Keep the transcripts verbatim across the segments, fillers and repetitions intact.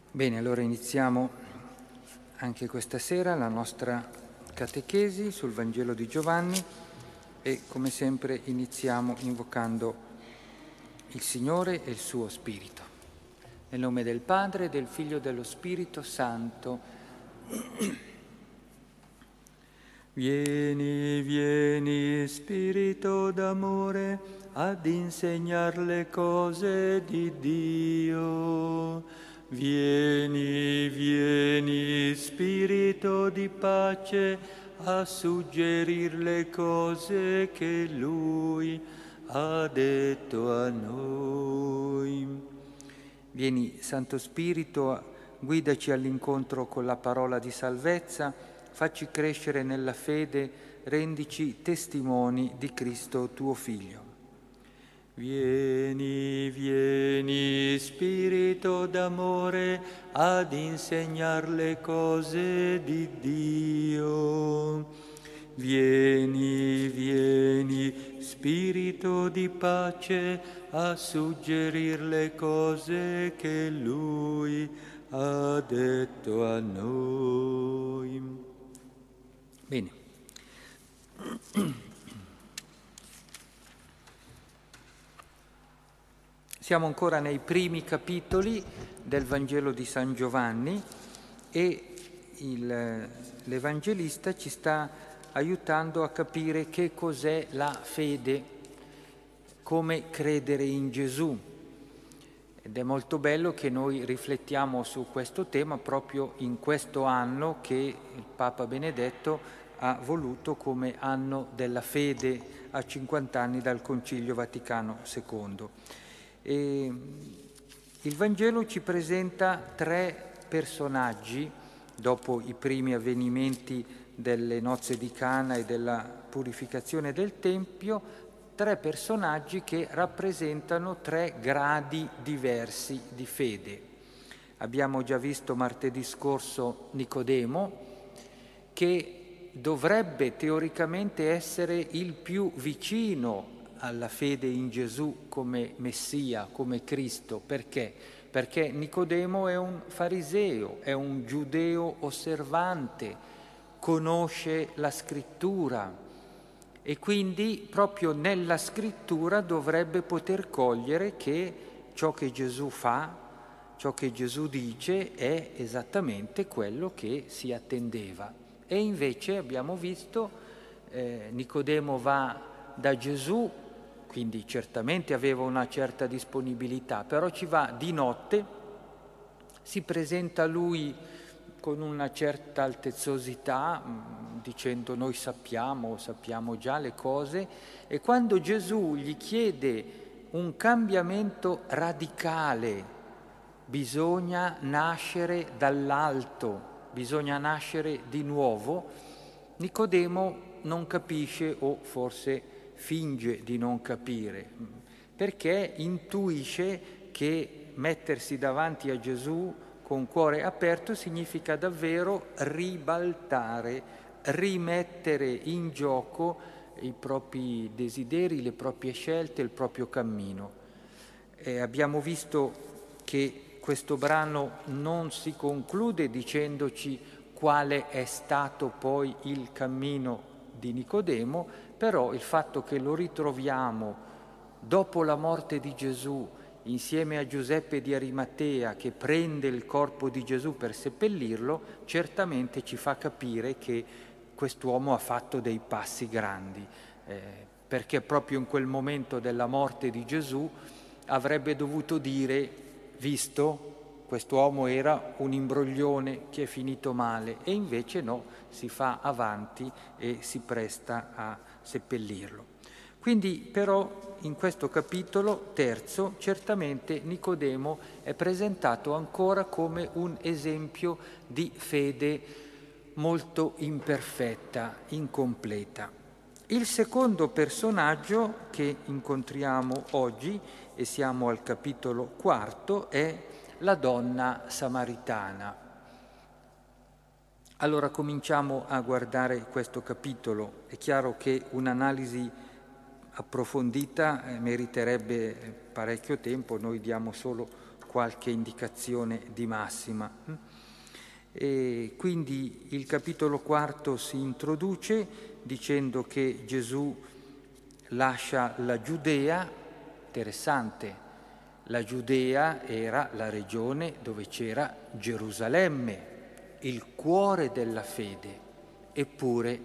Bene, allora iniziamo anche questa sera la nostra catechesi sul Vangelo di Giovanni e come sempre iniziamo invocando il Signore e il suo Spirito. Nel nome del Padre, del Figlio e dello Spirito Santo. Vieni, vieni, Spirito d'amore, ad insegnar le cose di Dio. Vieni, vieni, Spirito di pace, a suggerir le cose che Lui ha detto a noi. Vieni, Santo Spirito, guidaci all'incontro con la parola di salvezza, facci crescere nella fede, rendici testimoni di Cristo tuo Figlio. Vieni, vieni, Spirito d'amore, ad insegnar le cose di Dio. Vieni, vieni, Spirito di pace, a suggerir le cose che Lui ha detto a noi. Bene. Siamo ancora nei primi capitoli del Vangelo di San Giovanni e il, l'Evangelista ci sta aiutando a capire che cos'è la fede, come credere in Gesù. Ed è molto bello che noi riflettiamo su questo tema proprio in questo anno che il Papa Benedetto ha voluto come anno della fede a cinquanta anni dal Concilio Vaticano secondo. E il Vangelo ci presenta tre personaggi, dopo i primi avvenimenti delle nozze di Cana e della purificazione del Tempio, tre personaggi che rappresentano tre gradi diversi di fede. Abbiamo già visto martedì scorso Nicodemo, che dovrebbe teoricamente essere il più vicino alla fede in Gesù come Messia, come Cristo. Perché? Perché Nicodemo è un fariseo, è un giudeo osservante, conosce la scrittura e quindi proprio nella scrittura dovrebbe poter cogliere che ciò che Gesù fa, ciò che Gesù dice è esattamente quello che si attendeva. E invece abbiamo visto eh, Nicodemo va da Gesù, quindi certamente aveva una certa disponibilità, però ci va di notte, si presenta a lui con una certa altezzosità, dicendo noi sappiamo, sappiamo già le cose, e quando Gesù gli chiede un cambiamento radicale, bisogna nascere dall'alto, bisogna nascere di nuovo, Nicodemo non capisce o forse finge di non capire, perché intuisce che mettersi davanti a Gesù con cuore aperto significa davvero ribaltare, rimettere in gioco i propri desideri, le proprie scelte, il proprio cammino. Eh, abbiamo visto che questo brano non si conclude dicendoci quale è stato poi il cammino di Nicodemo, però il fatto che lo ritroviamo dopo la morte di Gesù insieme a Giuseppe di Arimatea che prende il corpo di Gesù per seppellirlo, certamente ci fa capire che quest'uomo ha fatto dei passi grandi, eh, perché proprio in quel momento della morte di Gesù avrebbe dovuto dire, visto, quest'uomo era un imbroglione che è finito male, e invece no, si fa avanti e si presta a seppellirlo. Quindi però in questo capitolo terzo certamente Nicodemo è presentato ancora come un esempio di fede molto imperfetta, incompleta. Il secondo personaggio che incontriamo oggi, e siamo al capitolo quarto, è la donna samaritana. Allora cominciamo a guardare questo capitolo. È chiaro che un'analisi approfondita eh, meriterebbe parecchio tempo, noi diamo solo qualche indicazione di massima. E quindi il capitolo quarto si introduce dicendo che Gesù lascia la Giudea. Interessante, la Giudea era la regione dove c'era Gerusalemme, il cuore della fede, eppure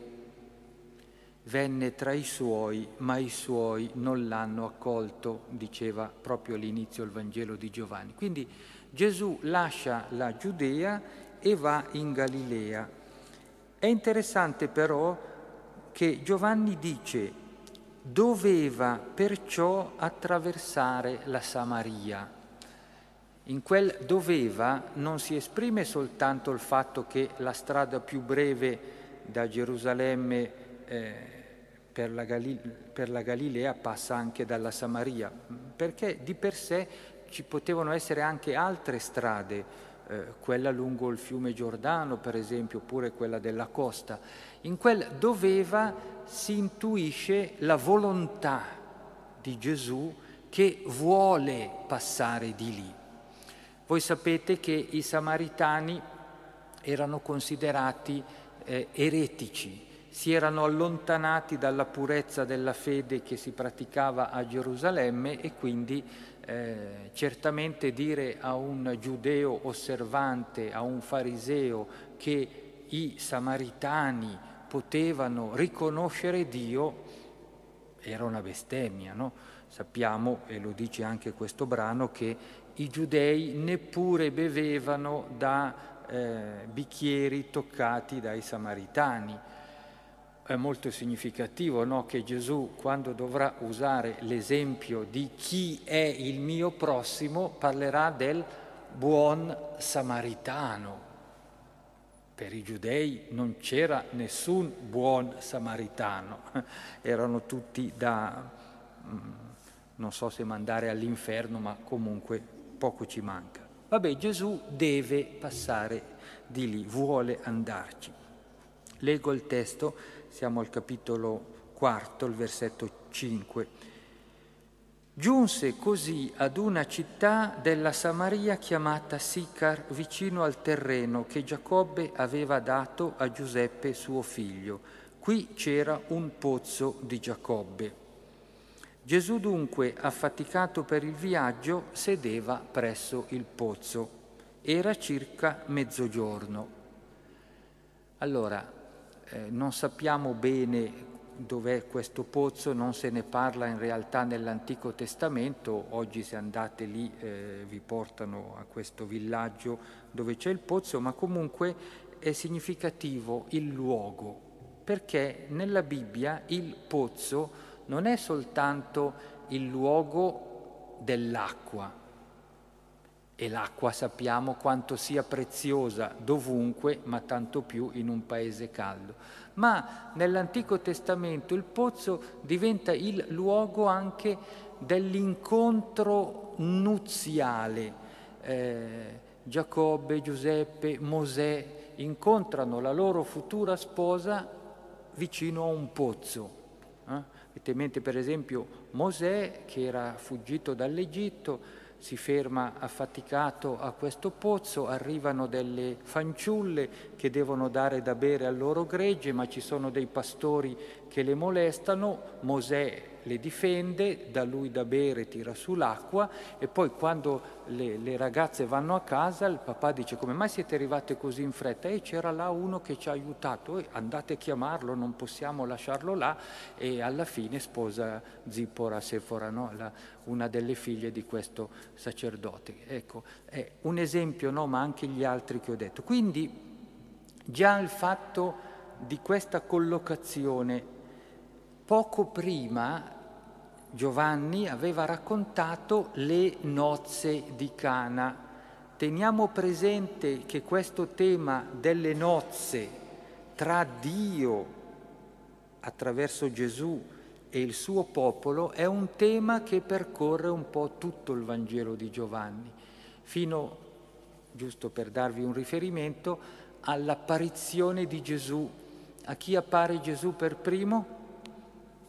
venne tra i suoi, ma i suoi non l'hanno accolto, diceva proprio all'inizio il Vangelo di Giovanni. Quindi Gesù lascia la Giudea e va in Galilea. È interessante però che Giovanni dice: doveva perciò attraversare la Samaria. In quel doveva non si esprime soltanto il fatto che la strada più breve da Gerusalemme eh, per, la Gali- per la Galilea passa anche dalla Samaria, perché di per sé ci potevano essere anche altre strade, eh, quella lungo il fiume Giordano per esempio, oppure quella della costa. In quel doveva si intuisce la volontà di Gesù che vuole passare di lì. Voi sapete che i samaritani erano considerati eh, eretici, si erano allontanati dalla purezza della fede che si praticava a Gerusalemme e quindi eh, certamente dire a un giudeo osservante, a un fariseo, che i samaritani potevano riconoscere Dio era una bestemmia, no? Sappiamo, e lo dice anche questo brano, che i giudei neppure bevevano da eh, bicchieri toccati dai samaritani. È molto significativo, no? Che Gesù, quando dovrà usare l'esempio di chi è il mio prossimo, parlerà del buon samaritano. Per i giudei non c'era nessun buon samaritano, erano tutti da, non so se mandare all'inferno, ma comunque poco ci manca. Vabbè, Gesù deve passare di lì, vuole andarci. Leggo il testo, siamo al capitolo quarto, il versetto cinque. Giunse così ad una città della Samaria chiamata Sicar, vicino al terreno che Giacobbe aveva dato a Giuseppe suo figlio. Qui c'era un pozzo di Giacobbe. Gesù dunque, affaticato per il viaggio, sedeva presso il pozzo. Era circa mezzogiorno. Allora, eh, non sappiamo bene dov'è questo pozzo, non se ne parla in realtà nell'Antico Testamento. Oggi se andate lì eh, vi portano a questo villaggio dove c'è il pozzo, ma comunque è significativo il luogo, perché nella Bibbia il pozzo non è soltanto il luogo dell'acqua, e l'acqua sappiamo quanto sia preziosa dovunque, ma tanto più in un paese caldo. Ma nell'Antico Testamento il pozzo diventa il luogo anche dell'incontro nuziale. Eh, Giacobbe, Giuseppe, Mosè incontrano la loro futura sposa vicino a un pozzo. Eh? Avete in mente per esempio Mosè, che era fuggito dall'Egitto, si ferma affaticato a questo pozzo, arrivano delle fanciulle che devono dare da bere al loro gregge, ma ci sono dei pastori che le molestano, Mosè le difende, dà lui da bere, tira su l'acqua e poi quando le, le ragazze vanno a casa il papà dice: come mai siete arrivate così in fretta? E c'era là uno che ci ha aiutato, e andate a chiamarlo, non possiamo lasciarlo là, e alla fine sposa Zippora, Sefora, no? La, una delle figlie di questo sacerdote. Ecco, è un esempio, no? Ma anche gli altri che ho detto. Quindi già il fatto di questa collocazione, poco prima Giovanni aveva raccontato le nozze di Cana. Teniamo presente che questo tema delle nozze tra Dio attraverso Gesù e il suo popolo è un tema che percorre un po' tutto il Vangelo di Giovanni, fino, giusto per darvi un riferimento, all'apparizione di Gesù. A chi appare Gesù per primo?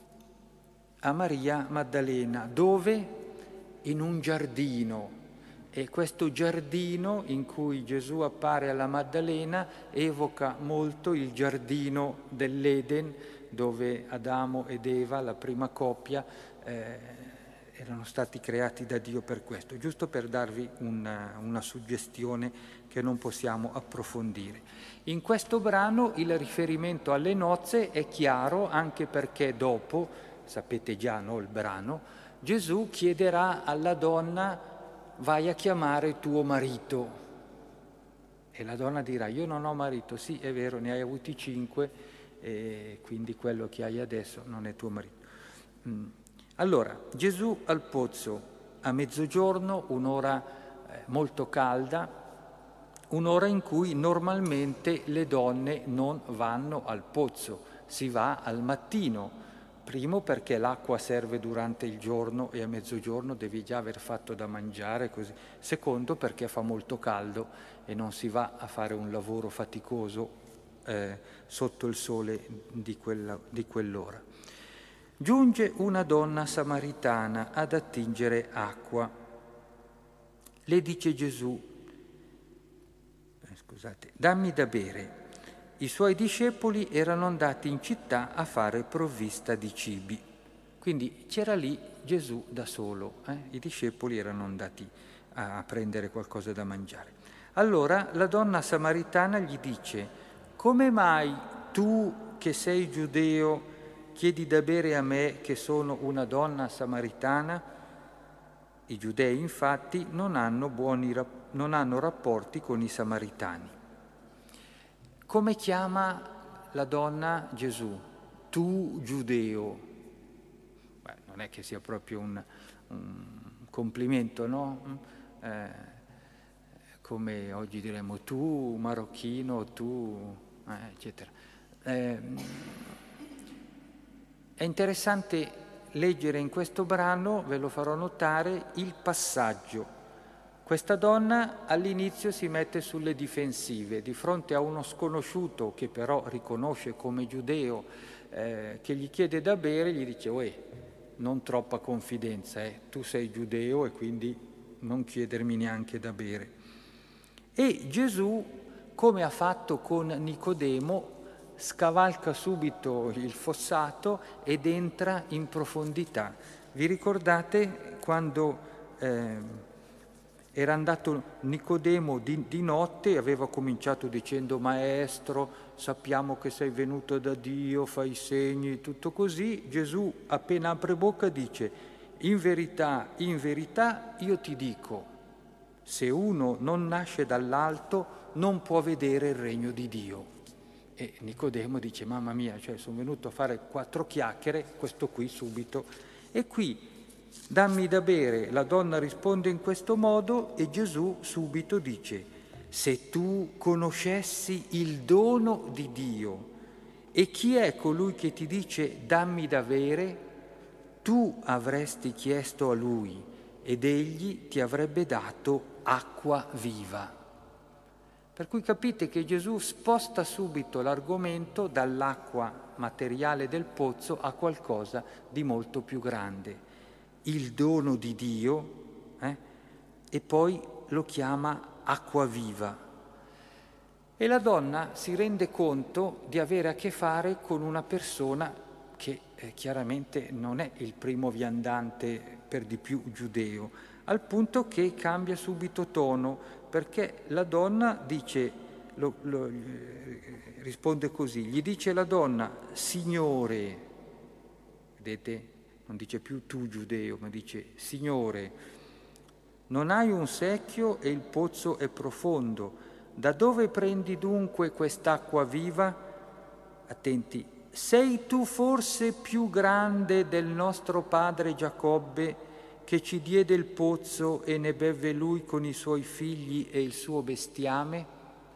A Maria Maddalena. Dove? In un giardino. E questo giardino in cui Gesù appare alla Maddalena evoca molto il giardino dell'Eden, dove Adamo ed Eva, la prima coppia, eh, erano stati creati da Dio per questo, giusto per darvi una, una suggestione che non possiamo approfondire. In questo brano il riferimento alle nozze è chiaro, anche perché dopo, sapete già, no, il brano, Gesù chiederà alla donna: vai a chiamare tuo marito. E la donna dirà: io non ho marito. Sì, è vero, ne hai avuti cinque, e quindi quello che hai adesso non è tuo marito. Mm. Allora, Gesù al pozzo a mezzogiorno, un'ora eh, molto calda, un'ora in cui normalmente le donne non vanno al pozzo, si va al mattino. Primo perché l'acqua serve durante il giorno e a mezzogiorno devi già aver fatto da mangiare, così. Secondo perché fa molto caldo e non si va a fare un lavoro faticoso eh, sotto il sole di, quella, di quell'ora. Giunge una donna samaritana ad attingere acqua. Le dice Gesù: eh, scusate, dammi da bere. I suoi discepoli erano andati in città a fare provvista di cibi. Quindi c'era lì Gesù da solo, eh? I discepoli erano andati a prendere qualcosa da mangiare. Allora la donna samaritana gli dice: come mai tu che sei giudeo chiedi da bere a me che sono una donna samaritana? I giudei infatti non hanno, buoni, non hanno rapporti con i samaritani. Come chiama la donna Gesù? Tu giudeo. Beh, non è che sia proprio un, un complimento, no? Eh, come oggi diremmo tu marocchino, tu, eh, eccetera. Eh, è interessante leggere in questo brano, ve lo farò notare, il passaggio. Questa donna all'inizio si mette sulle difensive, di fronte a uno sconosciuto che però riconosce come giudeo, eh, che gli chiede da bere, gli dice: uè, non troppa confidenza, eh, tu sei giudeo e quindi non chiedermi neanche da bere. E Gesù, come ha fatto con Nicodemo, scavalca subito il fossato ed entra in profondità. Vi ricordate quando eh, era andato Nicodemo di, di notte e aveva cominciato dicendo: maestro, sappiamo che sei venuto da Dio, fai segni, tutto così. Gesù appena apre bocca dice: in verità, in verità io ti dico, se uno non nasce dall'alto non può vedere il regno di Dio. E Nicodemo dice: mamma mia, cioè sono venuto a fare quattro chiacchiere, questo qui subito. E qui, dammi da bere, la donna risponde in questo modo e Gesù subito dice: se tu conoscessi il dono di Dio e chi è colui che ti dice dammi da bere, tu avresti chiesto a lui ed egli ti avrebbe dato acqua viva. Per cui capite che Gesù sposta subito l'argomento dall'acqua materiale del pozzo a qualcosa di molto più grande, il dono di Dio, eh? E poi lo chiama acqua viva. E la donna si rende conto di avere a che fare con una persona che eh, chiaramente non è il primo viandante, per di più giudeo, al punto che cambia subito tono, perché la donna dice, lo, lo, risponde così, gli dice la donna: Signore, vedete? Non dice più tu giudeo, ma dice Signore, non hai un secchio e il pozzo è profondo, da dove prendi dunque quest'acqua viva? Attenti, sei tu forse più grande del nostro padre Giacobbe, che ci diede il pozzo e ne bevve lui con i suoi figli e il suo bestiame?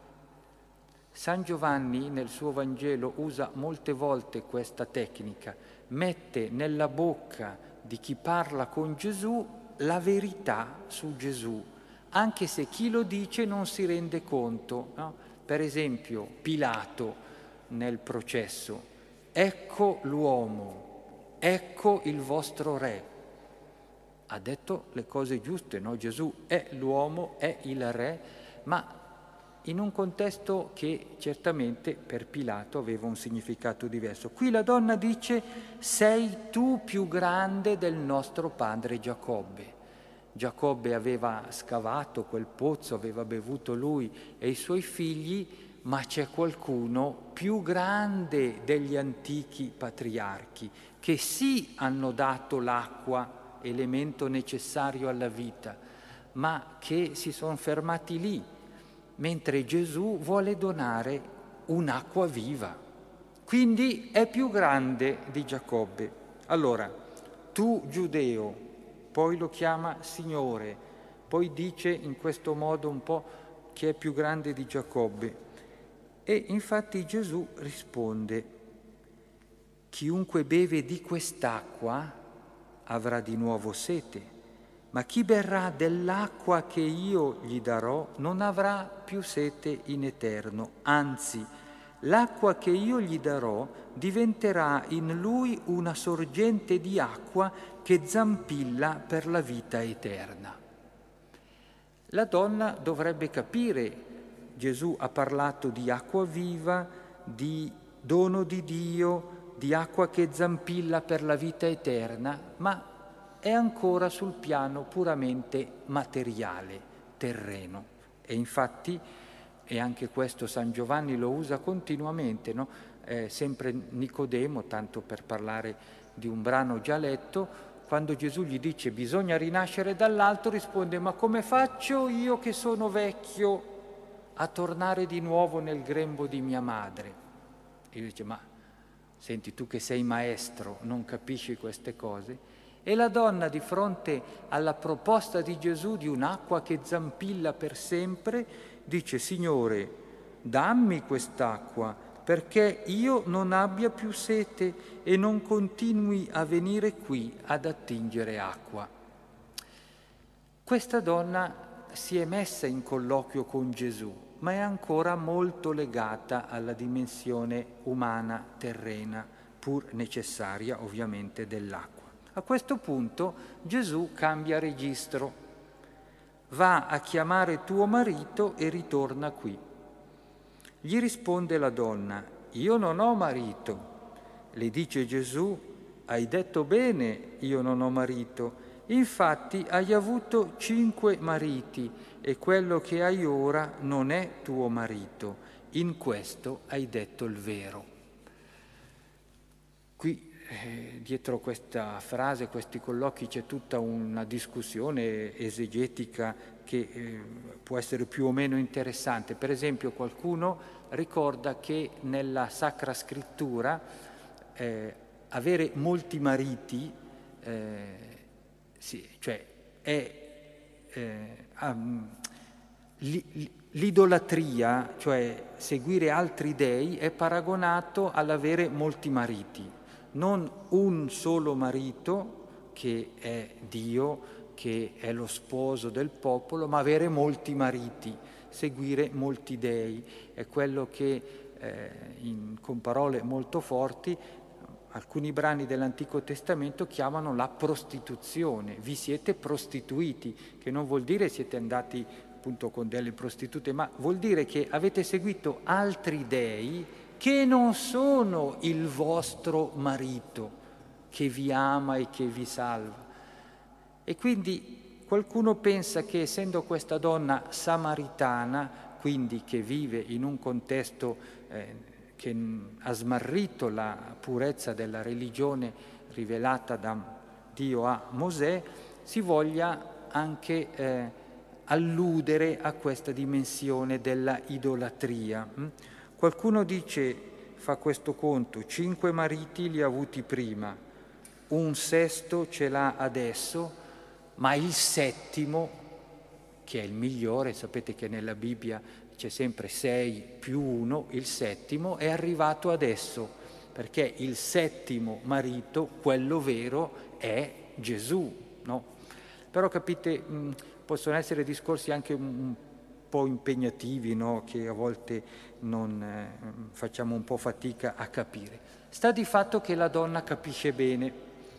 San Giovanni nel suo Vangelo usa molte volte questa tecnica, mette nella bocca di chi parla con Gesù la verità su Gesù, anche se chi lo dice non si rende conto, no? Per esempio Pilato nel processo: ecco l'uomo, ecco il vostro re. ha detto le cose giuste, no? Gesù è l'uomo, è il re, ma in un contesto che certamente per Pilato aveva un significato diverso. Qui la donna dice: sei tu più grande del nostro padre Giacobbe. Giacobbe aveva scavato quel pozzo, aveva bevuto lui e i suoi figli, ma c'è qualcuno più grande degli antichi patriarchi, che sì hanno dato l'acqua, elemento necessario alla vita, ma che si sono fermati lì, mentre Gesù vuole donare un'acqua viva. Quindi è più grande di Giacobbe. Allora, tu giudeo, poi lo chiama Signore, poi dice in questo modo un po' che è più grande di Giacobbe. E infatti Gesù risponde: chiunque beve di quest'acqua avrà di nuovo sete, ma chi berrà dell'acqua che io gli darò non avrà più sete in eterno, anzi, l'acqua che io gli darò diventerà in lui una sorgente di acqua che zampilla per la vita eterna. La donna dovrebbe capire, Gesù ha parlato di acqua viva, di dono di Dio, di acqua che zampilla per la vita eterna, ma è ancora sul piano puramente materiale, terreno. E infatti, e anche questo San Giovanni lo usa continuamente, no? Eh, sempre Nicodemo, tanto per parlare di un brano già letto, quando Gesù gli dice bisogna rinascere dall'alto, risponde: ma come faccio io che sono vecchio a tornare di nuovo nel grembo di mia madre? E lui dice: ma senti, tu che sei maestro, non capisci queste cose? E la donna, di fronte alla proposta di Gesù di un'acqua che zampilla per sempre, dice: Signore, dammi quest'acqua perché io non abbia più sete e non continui a venire qui ad attingere acqua. Questa donna si è messa in colloquio con Gesù, ma è ancora molto legata alla dimensione umana, terrena, pur necessaria ovviamente dell'acqua. A questo punto Gesù cambia registro, va a chiamare tuo marito e ritorna qui. Gli risponde la donna: io non ho marito. Le dice Gesù: hai detto bene, io non ho marito. Infatti hai avuto cinque mariti e quello che hai ora non è tuo marito. In questo hai detto il vero. Qui Eh, dietro questa frase, questi colloqui, c'è tutta una discussione esegetica che eh, può essere più o meno interessante. Per esempio, qualcuno ricorda che nella Sacra Scrittura eh, avere molti mariti, eh, sì, cioè è eh, um, l'idolatria, cioè seguire altri dei, è paragonato all'avere molti mariti. Non un solo marito, che è Dio, che è lo sposo del popolo, ma avere molti mariti, seguire molti dei. È quello che, eh, in, con parole molto forti, alcuni brani dell'Antico Testamento chiamano la prostituzione. Vi siete prostituiti, che non vuol dire siete andati appunto con delle prostitute, ma vuol dire che avete seguito altri dei che non sono il vostro marito, che vi ama e che vi salva. E quindi qualcuno pensa che, essendo questa donna samaritana, quindi che vive in un contesto eh, che ha smarrito la purezza della religione rivelata da Dio a Mosè, si voglia anche eh, alludere a questa dimensione della idolatria. Qualcuno dice, fa questo conto: cinque mariti li ha avuti prima, un sesto ce l'ha adesso, ma il settimo, che è il migliore, sapete che nella Bibbia c'è sempre sei più uno, il settimo è arrivato adesso, perché il settimo marito, quello vero, è Gesù, no? Però capite, mh, possono essere discorsi anche un po' impegnativi, no? Che a volte non eh, facciamo un po' fatica a capire. Sta di fatto che la donna capisce bene,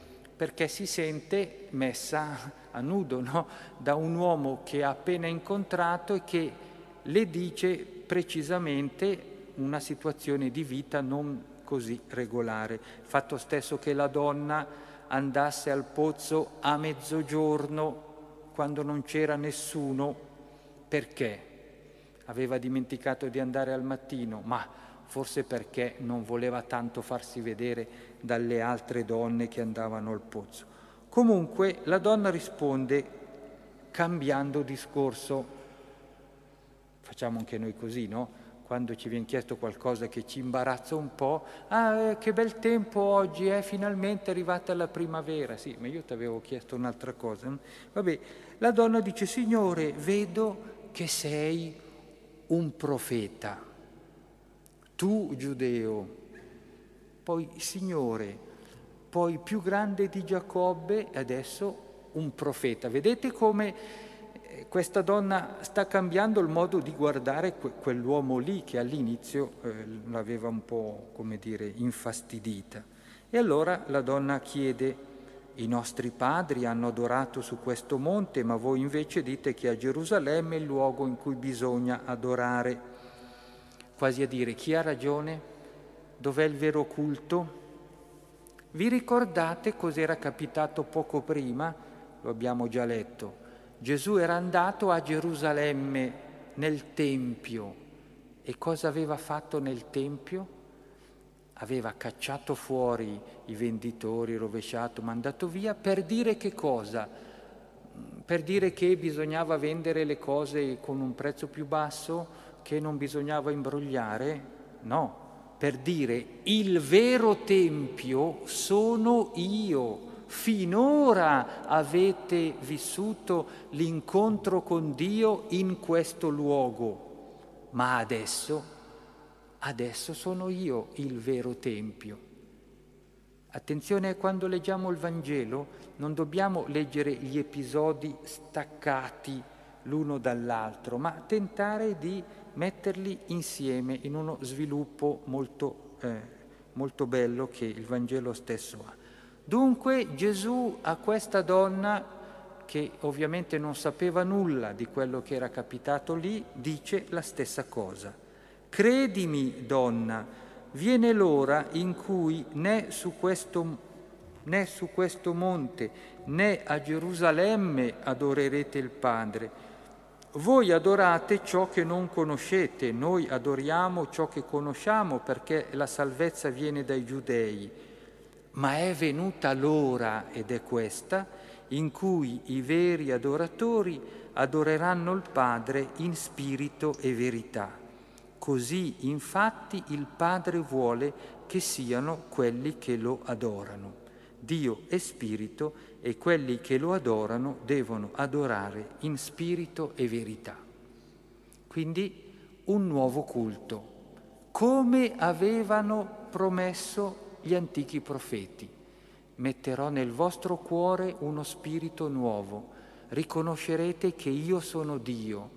perché si sente messa a nudo, no? Da un uomo che ha appena incontrato e che le dice precisamente una situazione di vita non così regolare. Il fatto stesso che la donna andasse al pozzo a mezzogiorno quando non c'era nessuno, perché? Aveva dimenticato di andare al mattino, ma forse perché non voleva tanto farsi vedere dalle altre donne che andavano al pozzo. Comunque la donna risponde cambiando discorso. Facciamo anche noi così, no? Quando ci viene chiesto qualcosa che ci imbarazza un po', ah, eh, che bel tempo oggi, è eh, finalmente arrivata la primavera. Sì, ma io ti avevo chiesto un'altra cosa. Vabbè, la donna dice, Signore, vedo che sei un profeta. Tu, giudeo, poi Signore, poi più grande di Giacobbe e adesso un profeta. Vedete come questa donna sta cambiando il modo di guardare que- quell'uomo lì che all'inizio eh, l'aveva un po', come dire, infastidita. E allora la donna chiede, i nostri padri hanno adorato su questo monte, ma voi invece dite che a Gerusalemme è il luogo in cui bisogna adorare. Quasi a dire, chi ha ragione? Dov'è il vero culto? Vi ricordate cos'era capitato poco prima? Lo abbiamo già letto. Gesù era andato a Gerusalemme, nel Tempio. E cosa aveva fatto nel Tempio? Aveva cacciato fuori i venditori, rovesciato, mandato via, per dire che cosa? Per dire che bisognava vendere le cose con un prezzo più basso, che non bisognava imbrogliare? No, per dire il vero Tempio sono io. Finora avete vissuto l'incontro con Dio in questo luogo, ma adesso, adesso sono io il vero Tempio. Attenzione, quando leggiamo il Vangelo non dobbiamo leggere gli episodi staccati l'uno dall'altro, ma tentare di metterli insieme in uno sviluppo molto, eh, molto bello che il Vangelo stesso ha. Dunque Gesù a questa donna, che ovviamente non sapeva nulla di quello che era capitato lì, dice la stessa cosa. Credimi, donna, viene l'ora in cui né su questo, né su questo monte né a Gerusalemme adorerete il Padre. Voi adorate ciò che non conoscete, noi adoriamo ciò che conosciamo perché la salvezza viene dai giudei. Ma è venuta l'ora, ed è questa, in cui i veri adoratori adoreranno il Padre in spirito e verità. Così infatti il Padre vuole che siano quelli che lo adorano. Dio è spirito e quelli che lo adorano devono adorare in spirito e verità. Quindi un nuovo culto, come avevano promesso gli antichi profeti. Metterò nel vostro cuore uno spirito nuovo, riconoscerete che io sono Dio.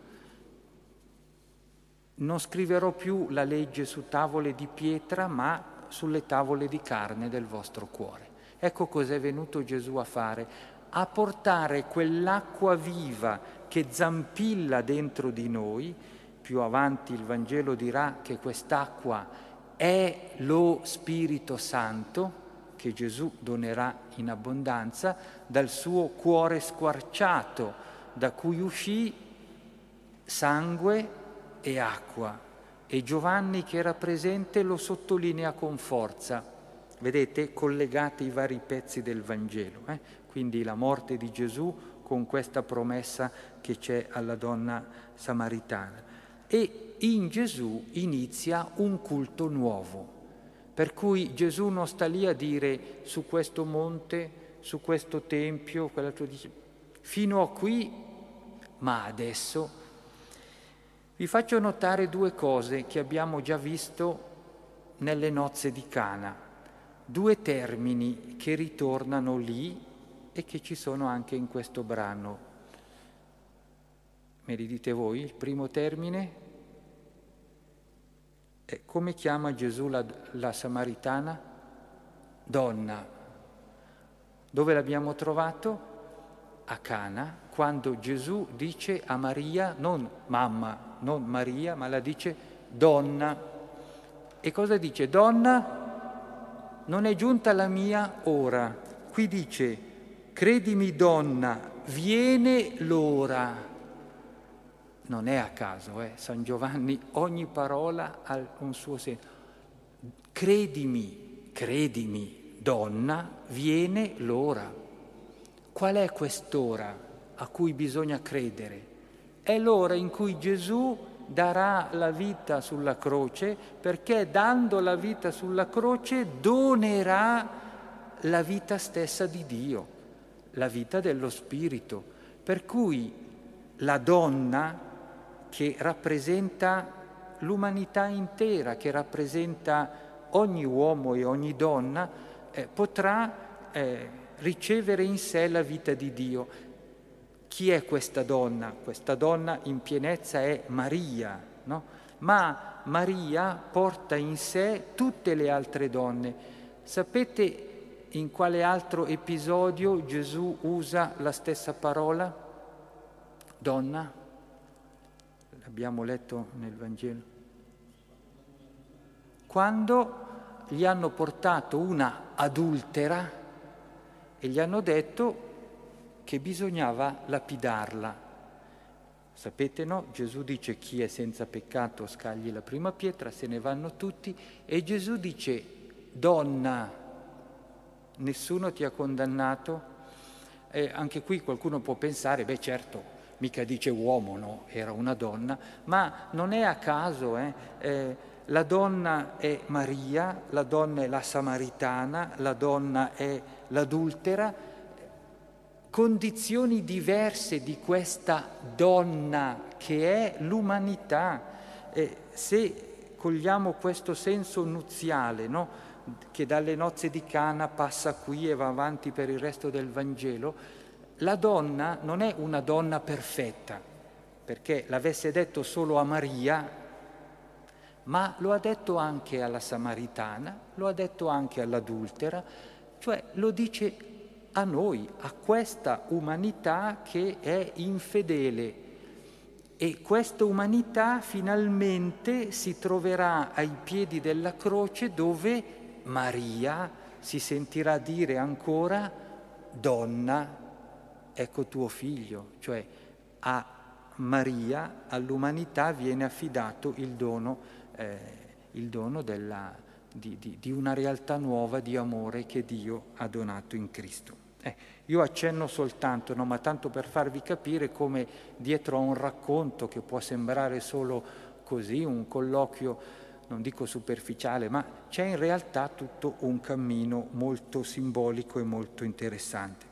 Non scriverò più la legge su tavole di pietra, ma sulle tavole di carne del vostro cuore. Ecco cos'è venuto Gesù a fare, a portare quell'acqua viva che zampilla dentro di noi. Più avanti il Vangelo dirà che quest'acqua è lo Spirito Santo, che Gesù donerà in abbondanza, dal suo cuore squarciato, da cui uscì sangue e acqua, e Giovanni che era presente lo sottolinea con forza. Vedete, collegate i vari pezzi del Vangelo, eh? Quindi la morte di Gesù con questa promessa che c'è alla donna samaritana. E in Gesù inizia un culto nuovo, per cui Gesù non sta lì a dire su questo monte, su questo tempio, quell'altro dice, fino a qui, ma adesso. Vi faccio notare due cose che abbiamo già visto nelle nozze di Cana, due termini che ritornano lì e che ci sono anche in questo brano. Me li dite voi? Il primo termine? E come chiama Gesù la, la Samaritana? Donna. Dove l'abbiamo trovato? A Cana, quando Gesù dice a Maria, non mamma, non Maria, ma la dice donna. E cosa dice? Donna, non è giunta la mia ora. Qui dice, credimi donna, viene l'ora. Non è a caso, eh? San Giovanni, ogni parola ha un suo senso. Credimi, credimi, donna, viene l'ora. Qual è quest'ora a cui bisogna credere? È l'ora in cui Gesù darà la vita sulla croce, perché dando la vita sulla croce donerà la vita stessa di Dio, la vita dello Spirito. Per cui la donna, che rappresenta l'umanità intera, che rappresenta ogni uomo e ogni donna, eh, potrà eh, ricevere in sé la vita di Dio. Chi è questa donna? Questa donna in pienezza è Maria, no? Ma Maria porta in sé tutte le altre donne. Sapete in quale altro episodio Gesù usa la stessa parola? Donna? Abbiamo letto nel Vangelo. Quando gli hanno portato una adultera e gli hanno detto che bisognava lapidarla. Sapete, no? Gesù dice chi è senza peccato scagli la prima pietra, se ne vanno tutti, e Gesù dice donna, nessuno ti ha condannato? E anche qui qualcuno può pensare, beh certo, mica dice uomo, no? Era una donna, ma non è a caso, eh? Eh, la donna è Maria, la donna è la Samaritana, la donna è l'adultera, condizioni diverse di questa donna che è l'umanità. Eh, se cogliamo questo senso nuziale, no? Che dalle nozze di Cana passa qui e va avanti per il resto del Vangelo, la donna non è una donna perfetta, perché l'avesse detto solo a Maria, ma lo ha detto anche alla Samaritana, lo ha detto anche all'adultera, cioè lo dice a noi, a questa umanità che è infedele. E questa umanità finalmente si troverà ai piedi della croce, dove Maria si sentirà dire ancora donna, ecco tuo figlio, cioè a Maria, all'umanità viene affidato il dono, eh, il dono della, di, di, di una realtà nuova di amore che Dio ha donato in Cristo. Eh, io accenno soltanto, no, ma tanto per farvi capire come dietro a un racconto che può sembrare solo così, un colloquio, non dico superficiale, ma c'è in realtà tutto un cammino molto simbolico e molto interessante.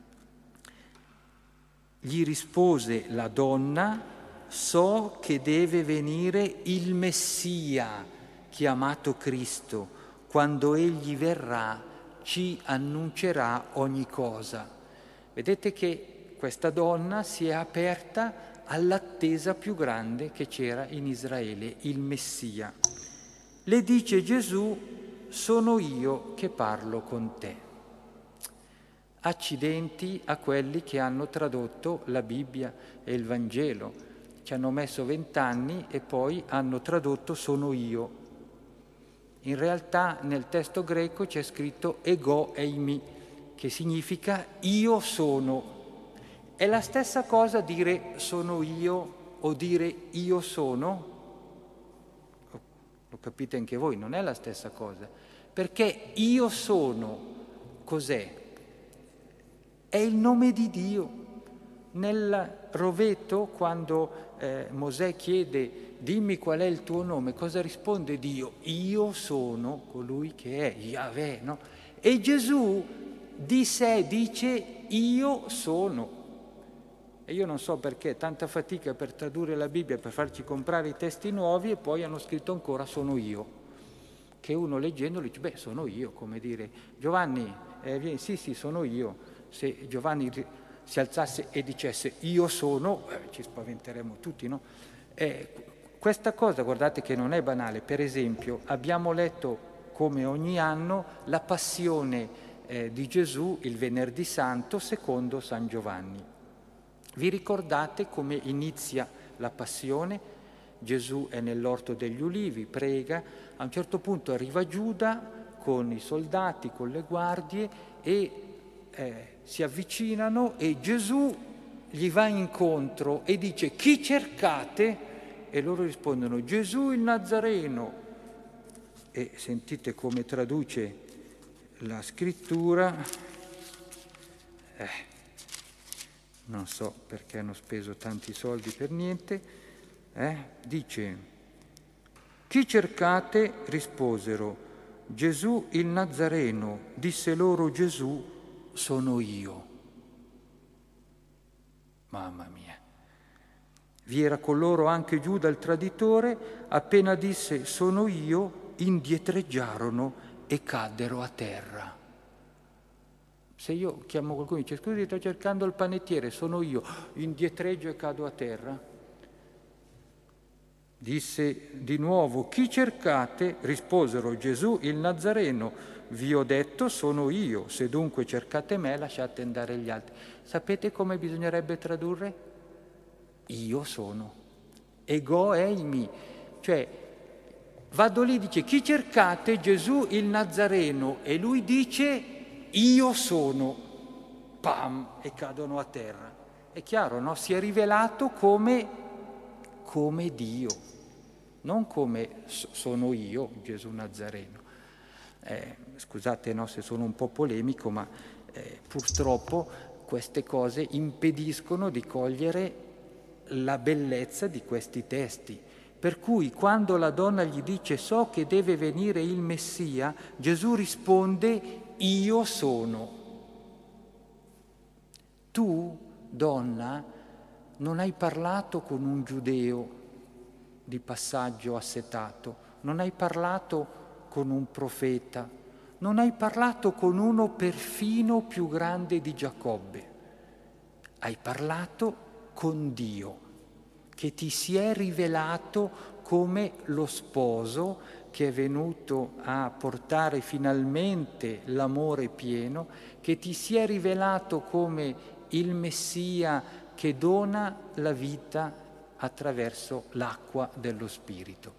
Gli rispose la donna, so che deve venire il Messia, chiamato Cristo, quando egli verrà ci annuncerà ogni cosa. Vedete che questa donna si è aperta all'attesa più grande che c'era in Israele, il Messia. Le dice Gesù, sono io che parlo con te. Accidenti a quelli che hanno tradotto la Bibbia e il Vangelo. Ci hanno messo vent'anni e poi hanno tradotto sono io. In realtà nel testo greco c'è scritto ego eimi, che significa io sono. È la stessa cosa dire sono io o dire io sono? Lo capite anche voi, non è la stessa cosa. Perché io sono, cos'è? È il nome di Dio. Nel roveto, quando eh, Mosè chiede dimmi qual è il tuo nome, cosa risponde Dio? Io sono colui che è, Yahweh, no? E Gesù di sé dice io sono. E io non so perché tanta fatica per tradurre la Bibbia, per farci comprare i testi nuovi, e poi hanno scritto ancora sono io. Che uno leggendolo dice, beh, sono io, come dire, Giovanni, eh, vieni, sì, sì, sono io. Se Giovanni si alzasse e dicesse io sono, eh, ci spaventeremmo tutti, no? Eh, questa cosa, guardate che non è banale. Per esempio, abbiamo letto, come ogni anno, la passione eh, di Gesù il Venerdì Santo secondo San Giovanni. Vi ricordate come inizia la passione? Gesù è nell'orto degli ulivi, prega, a un certo punto arriva Giuda con i soldati, con le guardie e eh, si avvicinano e Gesù gli va incontro e dice: chi cercate? E loro rispondono: Gesù il Nazareno. E sentite come traduce la scrittura. Eh, non so perché hanno speso tanti soldi per niente. Eh, dice: chi cercate? Risposero: Gesù il Nazareno. Disse loro Gesù: sono io. Mamma mia. Vi era con loro anche Giuda il traditore. Appena disse sono io, indietreggiarono e caddero a terra. Se io chiamo qualcuno e dice: scusi, sto cercando il panettiere, sono io, indietreggio e cado a terra. Disse di nuovo: chi cercate? Risposero: Gesù il Nazareno. Vi ho detto sono io, se dunque cercate me lasciate andare gli altri. Sapete come bisognerebbe tradurre? Io sono. Ego eimi. Cioè, vado lì, dice: chi cercate? Gesù il Nazareno. E lui dice: io sono. Pam! E cadono a terra. È chiaro, no? Si è rivelato come, come Dio, non come sono io, Gesù Nazareno. Eh, scusate, no, se sono un po' polemico, ma eh, purtroppo queste cose impediscono di cogliere la bellezza di questi testi. Per cui quando la donna gli dice so che deve venire il Messia, Gesù risponde: io sono. Tu, donna, non hai parlato con un giudeo di passaggio assetato, non hai parlato con un profeta, non hai parlato con uno perfino più grande di Giacobbe, hai parlato con Dio, che ti si è rivelato come lo sposo che è venuto a portare finalmente l'amore pieno, che ti si è rivelato come il Messia che dona la vita attraverso l'acqua dello Spirito.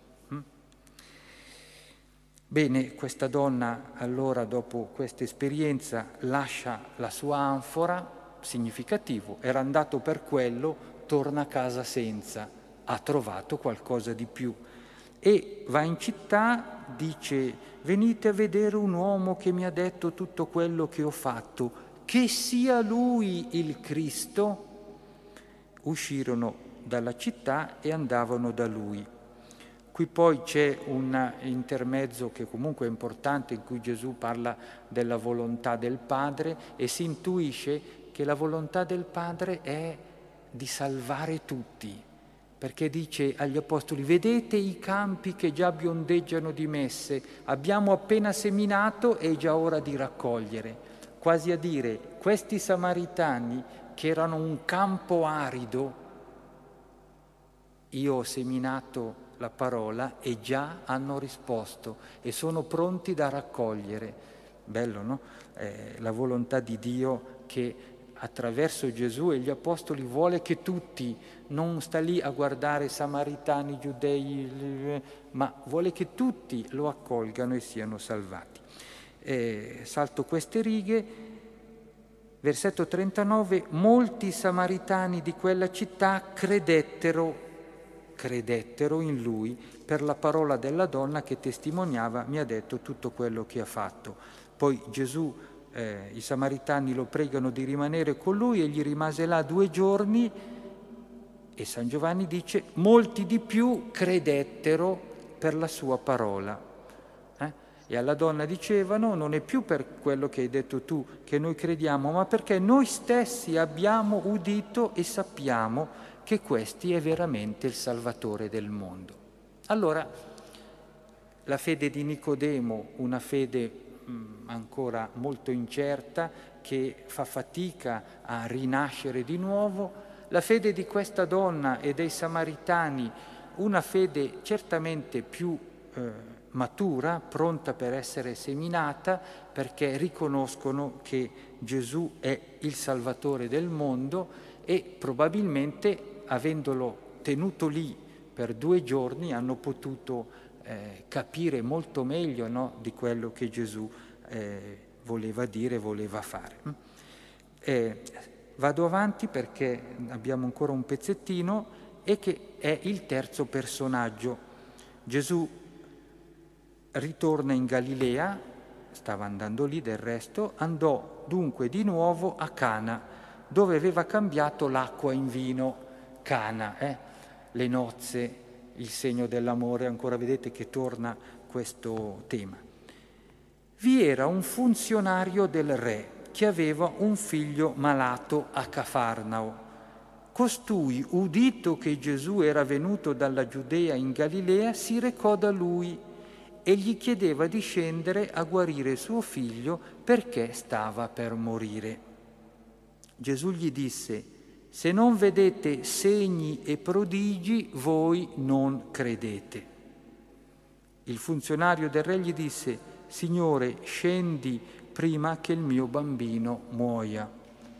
Bene, questa donna allora dopo questa esperienza lascia la sua anfora, significativo, era andato per quello, torna a casa senza, ha trovato qualcosa di più e va in città, dice: venite a vedere un uomo che mi ha detto tutto quello che ho fatto, che sia lui il Cristo. Uscirono dalla città e andavano da lui. Qui poi c'è un intermezzo che comunque è importante, in cui Gesù parla della volontà del Padre e si intuisce che la volontà del Padre è di salvare tutti, perché dice agli Apostoli: vedete i campi che già biondeggiano di messe, abbiamo appena seminato e è già ora di raccogliere. Quasi a dire, questi Samaritani che erano un campo arido, io ho seminato la parola e già hanno risposto e sono pronti da raccogliere. Bello, no? Eh, la volontà di Dio che attraverso Gesù e gli Apostoli vuole che tutti, non sta lì a guardare samaritani, giudei, ma vuole che tutti lo accolgano e siano salvati. Eh, salto queste righe, versetto trentanove: molti samaritani di quella città credettero credettero in lui per la parola della donna che testimoniava: mi ha detto tutto quello che ha fatto. Poi Gesù, eh, i samaritani lo pregano di rimanere con lui, egli rimase là due giorni e San Giovanni dice: molti di più credettero per la sua parola. Eh? E alla donna dicevano: non è più per quello che hai detto tu che noi crediamo, ma perché noi stessi abbiamo udito e sappiamo che questi è veramente il Salvatore del mondo. Allora, la fede di Nicodemo, una fede mh, ancora molto incerta, che fa fatica a rinascere di nuovo, la fede di questa donna e dei Samaritani, una fede certamente più eh, matura, pronta per essere seminata, perché riconoscono che Gesù è il Salvatore del mondo e probabilmente, avendolo tenuto lì per due giorni, hanno potuto eh, capire molto meglio, no, di quello che Gesù eh, voleva dire, voleva fare. Eh, vado avanti perché abbiamo ancora un pezzettino, e che è il terzo personaggio. Gesù ritorna in Galilea, stava andando lì del resto, andò dunque di nuovo a Cana, dove aveva cambiato l'acqua in vino. Cana, eh? Le nozze, il segno dell'amore, ancora vedete che torna questo tema. Vi era un funzionario del re che aveva un figlio malato a Cafarnao. Costui, udito che Gesù era venuto dalla Giudea in Galilea, si recò da lui e gli chiedeva di scendere a guarire suo figlio perché stava per morire. Gesù gli disse: se non vedete segni e prodigi, voi non credete. Il funzionario del re gli disse: Signore, scendi prima che il mio bambino muoia.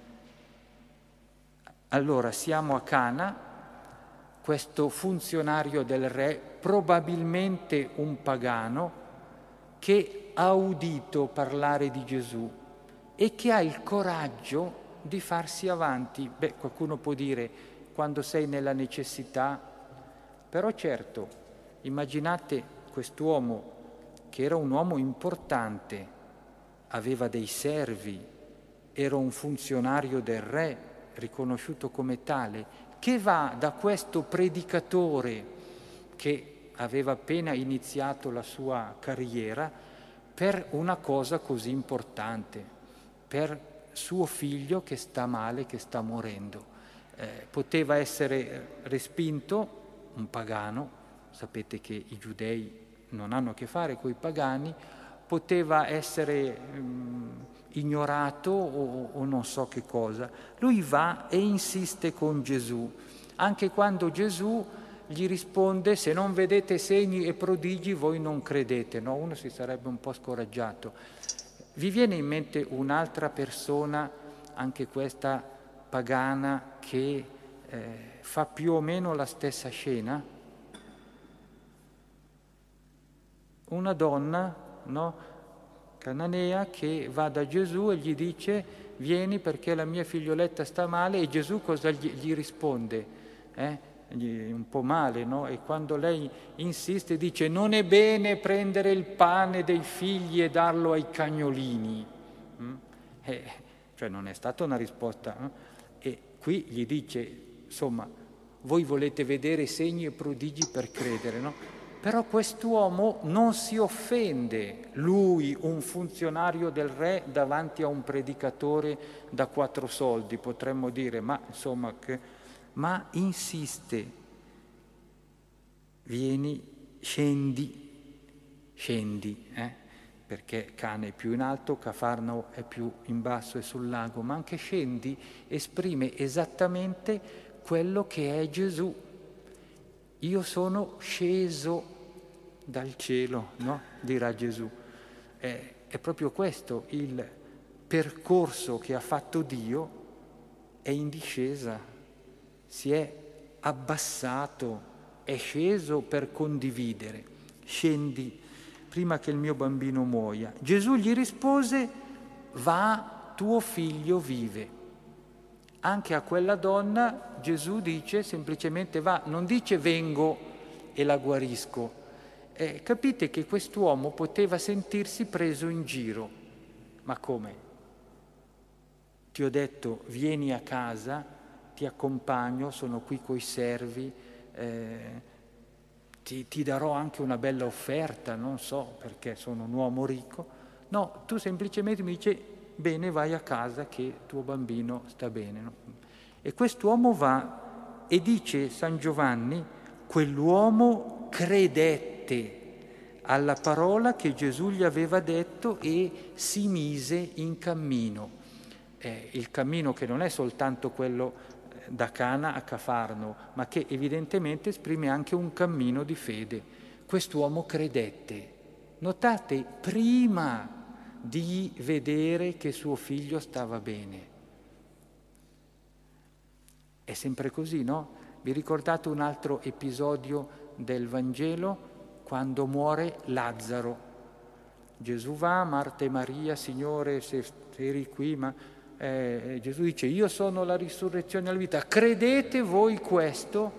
Allora siamo a Cana, questo funzionario del re, probabilmente un pagano, che ha udito parlare di Gesù e che ha il coraggio di farsi avanti. Beh, qualcuno può dire, quando sei nella necessità, però certo, immaginate quest'uomo che era un uomo importante, aveva dei servi, era un funzionario del re, riconosciuto come tale, che va da questo predicatore che aveva appena iniziato la sua carriera per una cosa così importante, per suo figlio che sta male, che sta morendo. Eh, poteva essere respinto, un pagano, sapete che i giudei non hanno a che fare coi pagani, poteva essere um, ignorato o, o non so che cosa. Lui va e insiste con Gesù, anche quando Gesù gli risponde: se non vedete segni e prodigi voi non credete. No, uno si sarebbe un po' scoraggiato. Vi viene in mente un'altra persona, anche questa pagana, che eh, fa più o meno la stessa scena? Una donna, no? Cananea, che va da Gesù e gli dice: vieni perché la mia figlioletta sta male. E Gesù cosa gli, gli risponde? Eh? Gli, un po' male, no? E quando lei insiste dice: non è bene prendere il pane dei figli e darlo ai cagnolini. Mm? Eh, cioè non è stata una risposta. No? E qui gli dice, insomma, voi volete vedere segni e prodigi per credere, no? Però quest'uomo non si offende, lui, un funzionario del re, davanti a un predicatore da quattro soldi, potremmo dire, ma insomma, che, ma insiste, vieni, scendi, scendi, eh? Perché Cana è più in alto, Cafarnao è più in basso e sul lago, ma anche scendi esprime esattamente quello che è Gesù. Io sono sceso dal cielo, no? Dirà Gesù. È, è proprio questo il percorso che ha fatto Dio, è in discesa, si è abbassato, è sceso per condividere. Scendi prima che il mio bambino muoia. Gesù gli rispose: va, tuo figlio vive. Anche a quella donna Gesù dice semplicemente va, non dice vengo e la guarisco. Eh, capite che quest'uomo poteva sentirsi preso in giro. Ma come? Ti ho detto vieni a casa, ti accompagno, sono qui coi servi, eh, ti, ti darò anche una bella offerta, non so perché sono un uomo ricco. No, tu semplicemente mi dici bene, vai a casa che tuo bambino sta bene. No? E quest'uomo va e dice San Giovanni, quell'uomo credette alla parola che Gesù gli aveva detto e si mise in cammino. Eh, il cammino che non è soltanto quello da Cana a Cafarno, ma che evidentemente esprime anche un cammino di fede. Quest'uomo credette. Notate, prima di vedere che suo figlio stava bene. È sempre così, no? Vi ricordate un altro episodio del Vangelo? Quando muore Lazzaro. Gesù va, Marta e Maria, Signore, se eri qui, ma eh, Gesù dice, io sono la risurrezione e la vita, credete voi questo?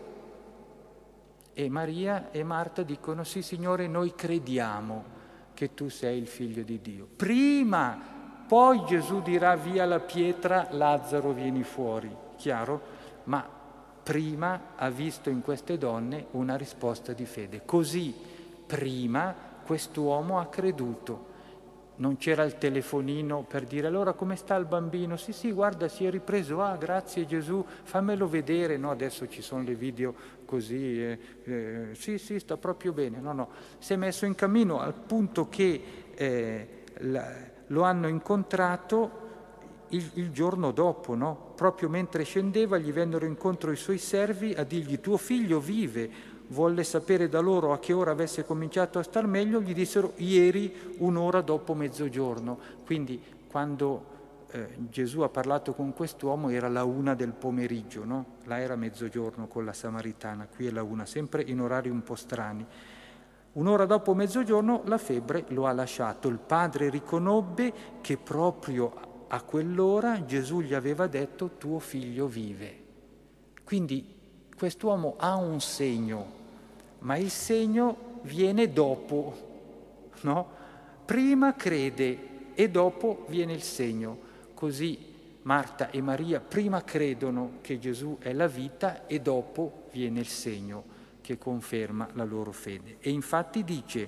E Maria e Marta dicono, sì Signore, noi crediamo che tu sei il Figlio di Dio. Prima, poi Gesù dirà via la pietra, Lazzaro vieni fuori, chiaro? Ma prima ha visto in queste donne una risposta di fede. Così, prima, quest'uomo ha creduto. Non c'era il telefonino per dire allora come sta il bambino? Sì, sì, guarda, si è ripreso, ah, grazie Gesù, fammelo vedere. No, adesso ci sono le video così, eh, eh, sì, sì, sta proprio bene. No, no, si è messo in cammino al punto che eh, la, lo hanno incontrato il, il giorno dopo, no? Proprio mentre scendeva gli vennero incontro i suoi servi a dirgli tuo figlio vive. Volle sapere da loro a che ora avesse cominciato a star meglio, gli dissero ieri un'ora dopo mezzogiorno. Quindi quando eh, Gesù ha parlato con quest'uomo era la una del pomeriggio, no? Là era mezzogiorno con la Samaritana, qui è la una, sempre in orari un po' strani. Un'ora dopo mezzogiorno la febbre lo ha lasciato. Il padre riconobbe che proprio a quell'ora Gesù gli aveva detto tuo figlio vive. Quindi quest'uomo ha un segno, ma il segno viene dopo, no? Prima crede e dopo viene il segno. Così Marta e Maria prima credono che Gesù è la vita e dopo viene il segno che conferma la loro fede. E infatti dice,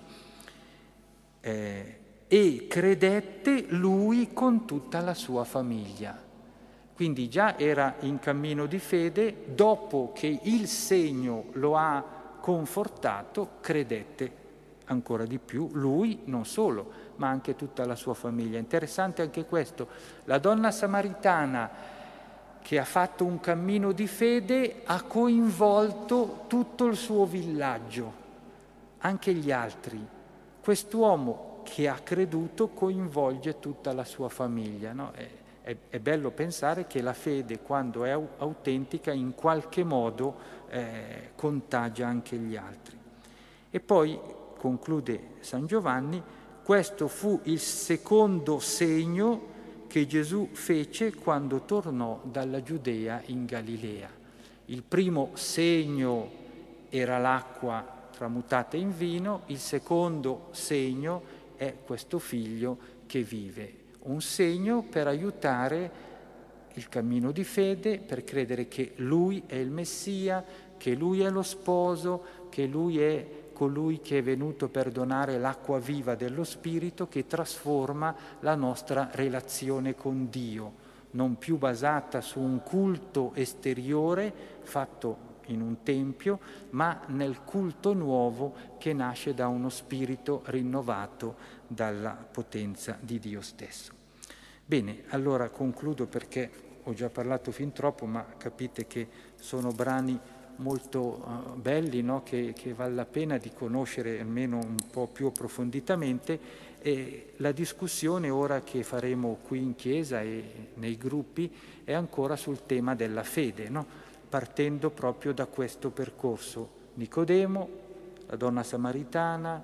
eh, e credette lui con tutta la sua famiglia. Quindi già era in cammino di fede, dopo che il segno lo ha confortato, credette ancora di più, lui non solo, ma anche tutta la sua famiglia. Interessante anche questo, la donna samaritana che ha fatto un cammino di fede ha coinvolto tutto il suo villaggio, anche gli altri. Quest'uomo che ha creduto coinvolge tutta la sua famiglia, no? È, È, è bello pensare che la fede, quando è autentica, in qualche modo eh, contagia anche gli altri. E poi, conclude San Giovanni, questo fu il secondo segno che Gesù fece quando tornò dalla Giudea in Galilea. Il primo segno era l'acqua tramutata in vino, il secondo segno è questo figlio che vive. Un segno per aiutare il cammino di fede, per credere che Lui è il Messia, che Lui è lo sposo, che Lui è colui che è venuto per donare l'acqua viva dello Spirito che trasforma la nostra relazione con Dio, non più basata su un culto esteriore fatto in un tempio, ma nel culto nuovo che nasce da uno spirito rinnovato dalla potenza di Dio stesso. Bene, allora concludo perché ho già parlato fin troppo, ma capite che sono brani molto uh, belli, no? che, che vale la pena di conoscere almeno un po' più approfonditamente. E la discussione ora che faremo qui in chiesa e nei gruppi è ancora sul tema della fede, no? Partendo proprio da questo percorso. Nicodemo, la donna samaritana,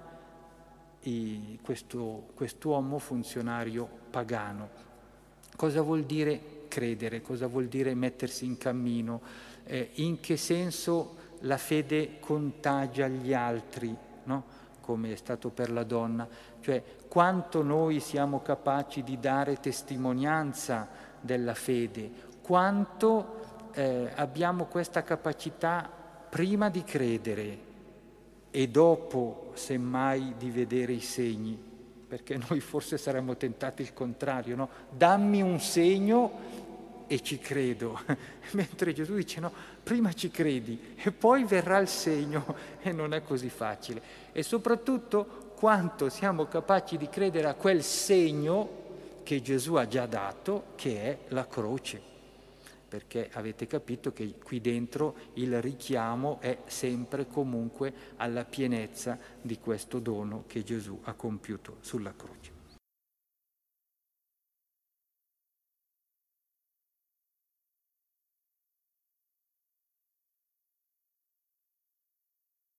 i, questo, quest'uomo funzionario pagano. Cosa vuol dire credere? Cosa vuol dire mettersi in cammino? Eh, in che senso la fede contagia gli altri, no? Come è stato per la donna? Cioè, quanto noi siamo capaci di dare testimonianza della fede, quanto eh, abbiamo questa capacità prima di credere e dopo, semmai, di vedere i segni. Perché noi forse saremmo tentati il contrario, no? Dammi un segno e ci credo. Mentre Gesù dice no, prima ci credi e poi verrà il segno e non è così facile. E soprattutto quanto siamo capaci di credere a quel segno che Gesù ha già dato, che è la croce. perché avete capito che qui dentro il richiamo è sempre comunque alla pienezza di questo dono che Gesù ha compiuto sulla croce.